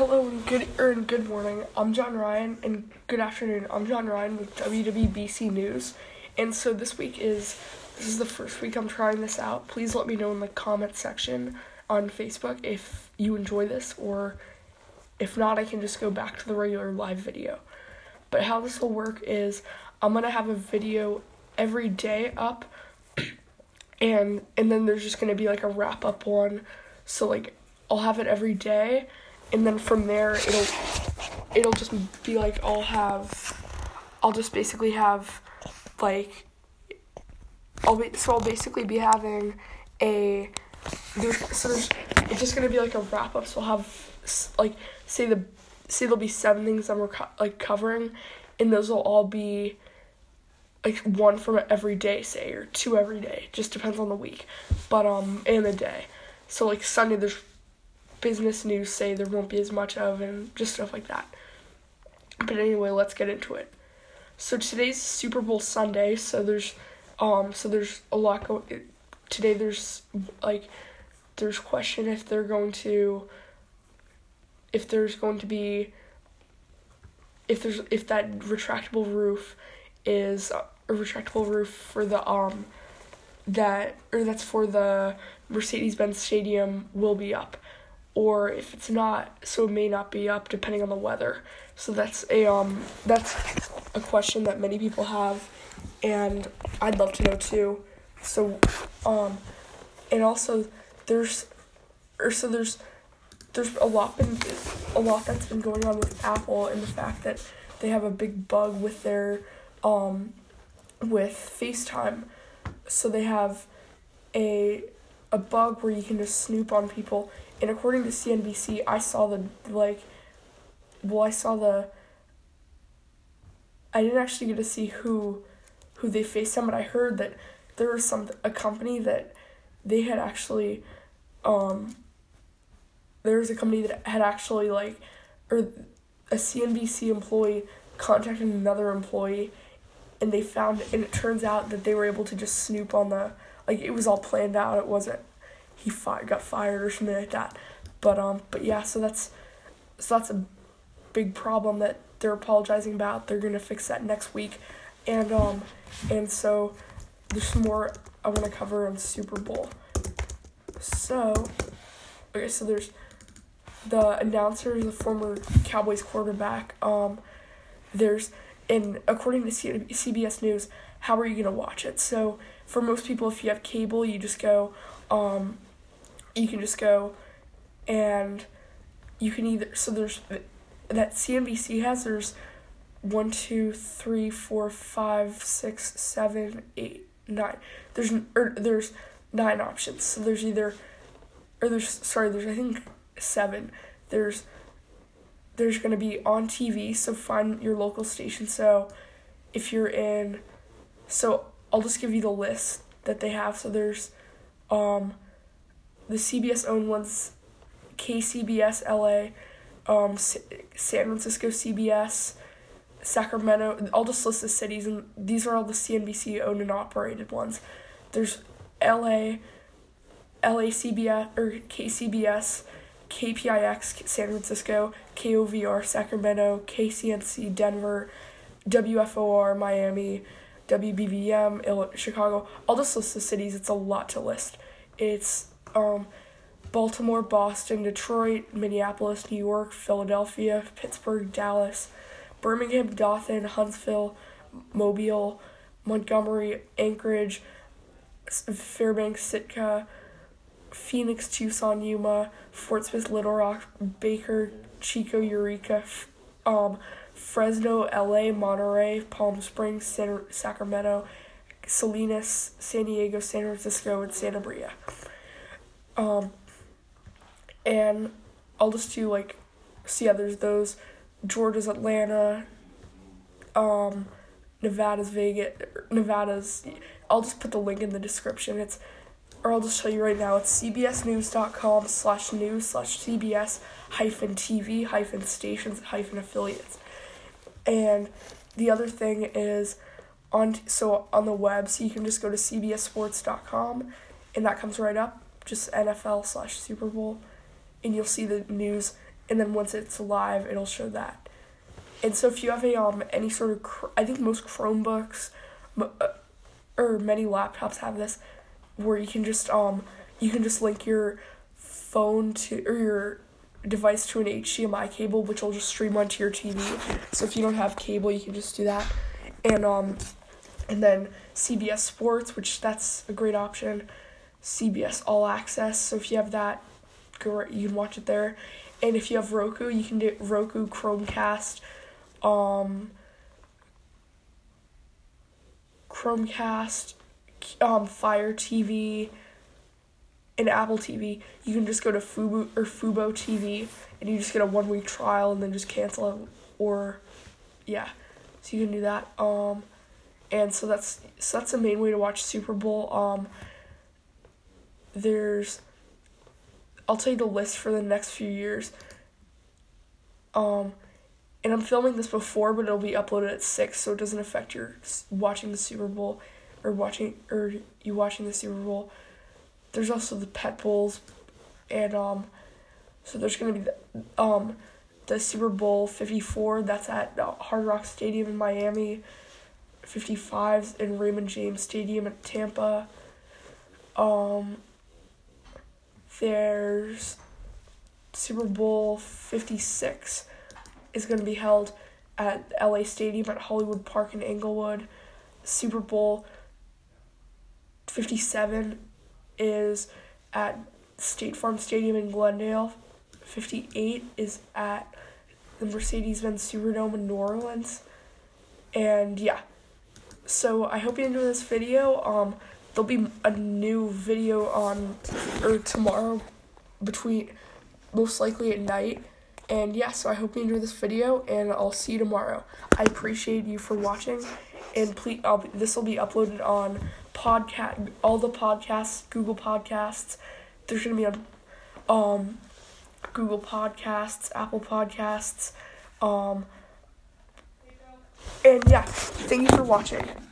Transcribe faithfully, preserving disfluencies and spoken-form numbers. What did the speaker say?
Hello and good er, and good morning. I'm John Ryan, and good afternoon. I'm John Ryan with W W B C News. And so this week is this is the first week I'm trying this out. Please let me know in the comment section on Facebook if you enjoy this, or if not, I can just go back to the regular live video. But how this will work is I'm gonna have a video every day up, and and then there's just gonna be like a wrap up one. So like I'll have it every day. And then from there, it'll it'll just be like I'll have, I'll just basically have, like, I'll be so I'll basically be having a, there's, so there's, it's just gonna be like a wrap up. So I'll have like say the say there'll be seven things I'm reco- like covering, and those will all be like one from every day, say, or two every day. Just depends on the week, but um and the day. So like Sunday there's business news, say there won't be as much of, and just stuff like that. But anyway, let's get into it. So today's Super Bowl Sunday, so there's um so there's a lot go today there's like there's question if they're going to if there's going to be if there's if that retractable roof is a retractable roof for the um that or that's for the Mercedes-Benz Stadium will be up, or if it's not, so it may not be up depending on the weather. So that's a um that's a question that many people have, and I'd love to know too. So um and also there's or so there's there's a lot been a lot that's been going on with Apple, and the fact that they have a big bug with their um with FaceTime. So they have a a bug where you can just snoop on people. And according to C N B C, I saw the, like, well, I saw the, I didn't actually get to see who, who they FaceTime, but I heard that there was some, a company that they had actually, um, there was a company that had actually, like, or a C N B C employee contacted another employee, and they found, and it turns out that they were able to just snoop on the, like, it was all planned out. It wasn't, he fi- got fired or something like that. But, um, but yeah, so that's, so that's a big problem that they're apologizing about. They're going to fix that next week. And, um, and so there's some more I want to cover on Super Bowl. So, okay, so there's the announcer, the former Cowboys quarterback. Um, there's, and according to C B S News, how are you going to watch it? So for most people, if you have cable, you just go, um, you can just go and you can either, so there's, that C N B C has, there's one, two, three, four, five, six, seven, eight, nine. There's, or there's nine options. So there's either, or there's, sorry, there's, I think, seven. There's, there's going to be on T V, so find your local station. So if you're in, so I'll just give you the list that they have. So there's, um, the C B S-owned ones, K C B S L A, um, S- San Francisco C B S, Sacramento. I'll just list the cities, and these are all the C N B C-owned and operated ones. There's L A, L A C B S, or K C B S, K P I X, San Francisco, K O V R, Sacramento, K C N C, Denver, W F O R, Miami, W B V M, Chicago. I'll just list the cities. It's a lot to list. It's um, Baltimore, Boston, Detroit, Minneapolis, New York, Philadelphia, Pittsburgh, Dallas, Birmingham, Dothan, Huntsville, Mobile, Montgomery, Anchorage, Fairbanks, Sitka, Phoenix, Tucson, Yuma, Fort Smith, Little Rock, Baker, Chico, Eureka, um, Fresno, L A, Monterey, Palm Springs, San- Sacramento, Salinas, San Diego, San Francisco, and Santa Maria. Um, and I'll just do, like, so yeah, there's those, Georgia's Atlanta, um, Nevada's Vegas, Nevada's, I'll just put the link in the description. It's, or I'll just show you right now, it's cbsnews.com slash news slash cbs hyphen tv hyphen stations hyphen affiliates. And the other thing is, on so on the web, so you can just go to c b s sports dot com, and that comes right up, just N F L slash Super Bowl, and you'll see the news and then once it's live, it'll show that. And so if you have a um any sort of, cr- I think most Chromebooks, m- uh, or many laptops have this, where you can just um you can just link your phone to or your device to an H D M I cable, which will just stream onto your T V. So if you don't have cable, you can just do that. And um and then C B S Sports, which that's a great option. C B S All Access. So if you have that, go, you can watch it there. And if you have Roku, you can do Roku, Chromecast, um, Chromecast, um, Fire T V, and Apple T V. You can just go to Fubo or Fubo T V, and you just get a one week trial, and then just cancel it. Or, yeah, so you can do that. Um, and so that's so that's the main way to watch Super Bowl. Um, there's, I'll tell you the list for the next few years. Um, and I'm filming this before, but it'll be uploaded at six, so it doesn't affect your watching the Super Bowl, or watching or you watching the Super Bowl. There's also the Pet Bowls, and um, so there's gonna be the um, the Super Bowl fifty-four. That's at uh, Hard Rock Stadium in Miami. fifty-five in Raymond James Stadium at Tampa. Um, there's Super Bowl fifty-six is going to be held at L A Stadium at Hollywood Park in Inglewood. Super Bowl fifty-seven is at State Farm Stadium in Glendale. fifty-eight is at the Mercedes-Benz Superdome in New Orleans. And yeah, so I hope you enjoyed this video. Um, there'll be a new video on, or tomorrow, between, most likely at night. And yeah, so I hope you enjoyed this video, and I'll see you tomorrow. I appreciate you for watching, and please, I'll be, this will be uploaded on podcast, all the podcasts, Google Podcasts. There's gonna be on, um, Google Podcasts, Apple Podcasts, um, and yeah, thank you for watching.